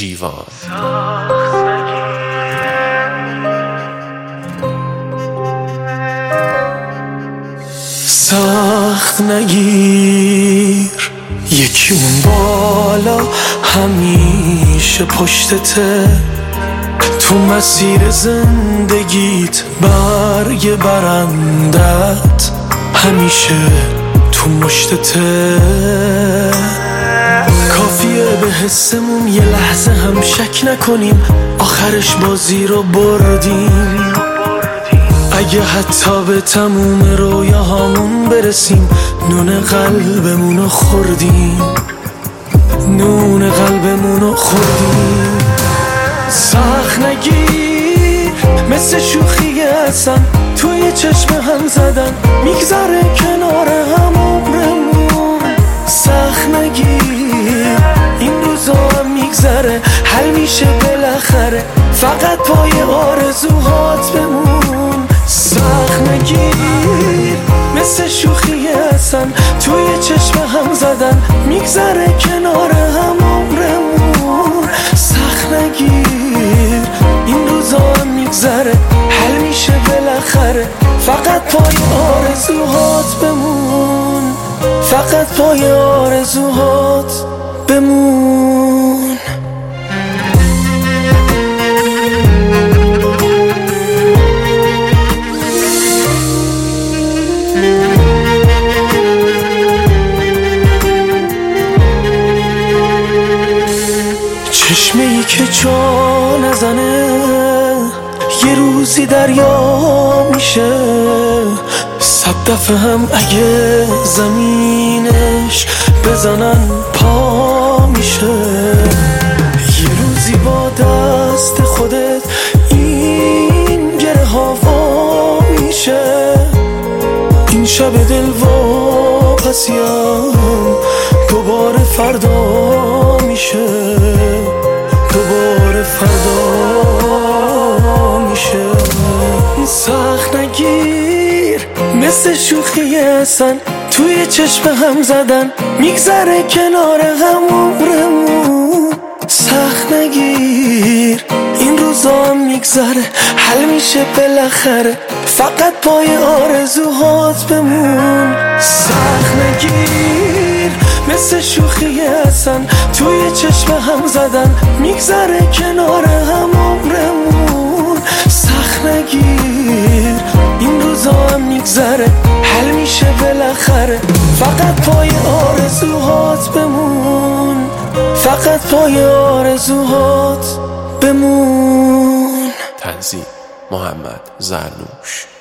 جیوان. سخت نگیر یکی اون بالا همیشه پشتته، تو مسیر زندگیت برگ برندت همیشه تو مشتته. کافیه به حسمون یه لحظه هم شک نکنیم، آخرش بازی رو بردیم. اگه حتی به تموم رویاهامون برسیم، نون قلبمونو خوردیم، نون قلبمونو خوردیم. سخت نگیر مثل شوخی اصلا توی چشم هم زدن میگذره کنار هم عمرمون. سخت نگیر این روزا هم میگذره، حل میشه بالاخره، فقط پای آرزوهات بمون. سخت نگیر مثل شوخی اصلا توی چشم هم زدن میگذره کنار هم عمرمون. سخت نگیر این روزا هم میگذره، حل میشه بالاخره، فقط پای آرزوهات بمون، فقط پای آرزوهات بمون. چشمه ای که جا نزنه یه روزی دریا میشه، 100 دفعه هم اگه زمینش بزنن پا میشه. یه روزی با دست خودت این گره ها وا میشه. این شب دل واپسیم دوباره فردا میشه، دوباره فردا میشه. سخت نگیر مثل شوخی اصلا توی چشم هم زدن میگذره کنار هم عمرمون. سخت نگیر این روزا هم میگذره، حل میشه بالاخره، فقط پای آرزوهات بمون. سخت نگیر مثل شوخی اصلا توی چشم هم زدن میگذره کنار هم عمرمون. سخت نگیر این روزا هم میگذره، حل میشه بالاخره، فقط پای آرزوهات بمون، فقط پای آرزوهات بمون. تنظیم محمد زرنوش.